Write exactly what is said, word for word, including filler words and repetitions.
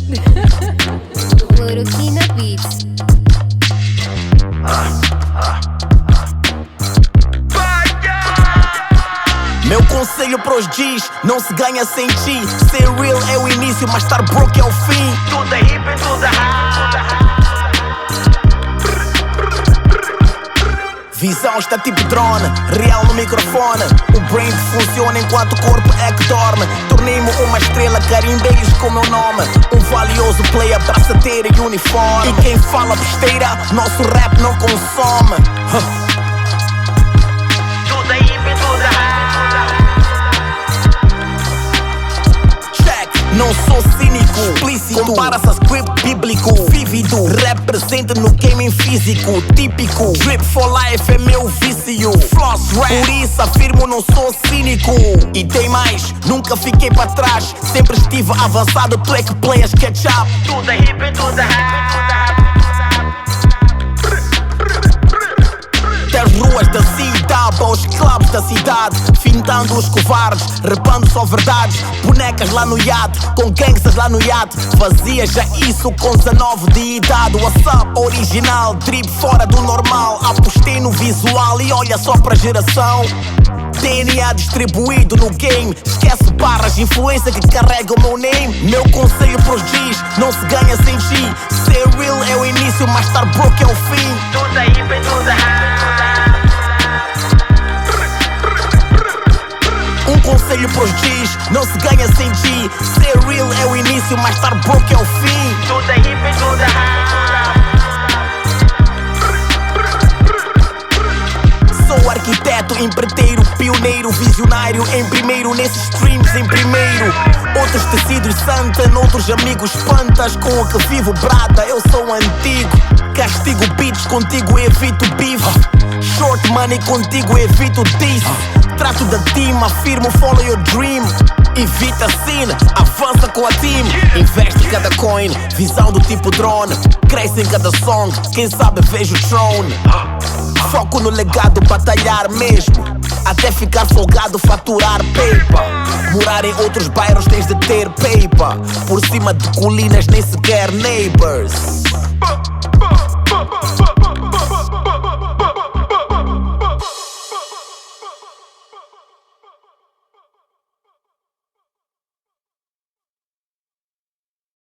Cloroquina Beats. Meu conselho pros G's, não se ganha sem ti. Ser real é o início, mas estar broke é o fim. Tudo é hip e tudo é high. Visão está tipo drone, real no microfone. O brain funciona enquanto o corpo é que dorme. Tornei-me uma estrela, carimbei-lhes com meu nome. Um valioso player, braçadeira e uniforme. E quem fala besteira, nosso rap não consome. Tudo é hip e tudo é high. Não sou cínico, explícito, compara-se a script bíblico. Vívido, rap presente no gaming físico. Típico, drip for life é meu vício. Floss rap, por isso afirmo não sou cínico. E tem mais, nunca fiquei para trás. Sempre estive avançado, tu é que playas catch up. Tudo é hip e tudo é high. Das ruas da cidade aos clubes da cidade, fintando os covardes, repando só verdades. Bonecas lá no iate, com gangsters lá no iate. Fazia já isso com dezenove de idade. WhatsApp original, drip fora do normal. Apostei no visual e olha só pra geração. D N A distribuído no game. Esquece barras, influência que carrega o meu name. Meu conselho pros G's, não se ganha sem ti. Ser real é o início, mas estar broke é o fim. Tudo é hip e tudo é high. Um conselho pros G's, não se ganha sem ti. Ser real é o início, mas estar broke é o fim. Tudo é hip e tudo é high. Sou arquiteto, empreiteiro, pioneiro, visionário. Em primeiro nesses streams, em primeiro. Outros tecidos santa, noutros amigos pantas. Com o que vivo brada, eu sou antigo. Castigo beats, contigo evito beef. Short money, contigo evito diss. Trato da team, afirmo follow your dream. Evita a scene, avança com a team. Investe em cada coin, visão do tipo drone. Cresce em cada song, quem sabe vejo o throne. Foco no legado, batalhar mesmo. Até ficar folgado, faturar paper. Morar em outros bairros tens de ter paper. Por cima de colinas nem sequer neighbors.